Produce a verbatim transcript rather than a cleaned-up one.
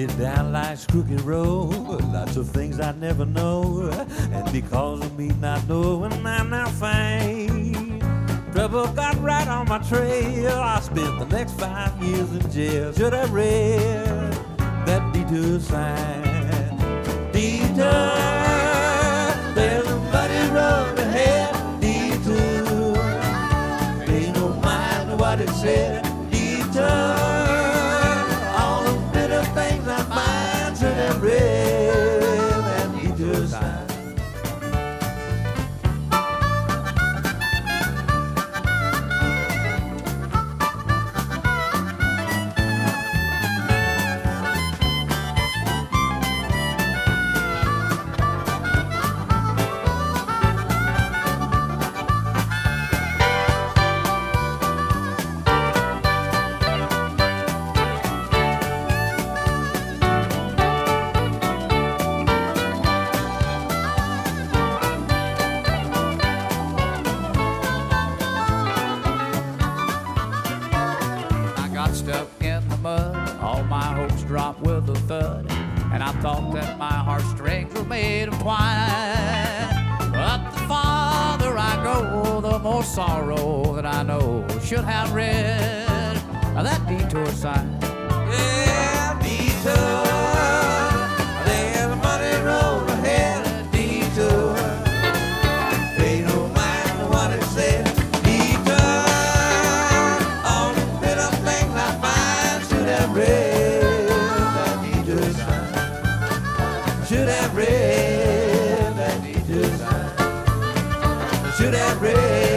Headed down life's crooked road, lots of things I never know, and because of me not knowing, I'm now fame. Trouble got right on my trail. I spent the next five years in jail. Should have read that detour sign. Detour, there's a muddy road ahead. Detour, pay no mind to what it said. Detour, all the bitter things I find. Should have read that detour sign. Stuck in the mud, all my hopes dropped with a thud, and I thought that my heartstrings were made of twine. But the farther I go, the more sorrow that I know. Should have read that detour sign. Yeah, detour, there's a muddy road ahead. Detour, pay no mind to what it said. Should have read that detour sign. Should have read.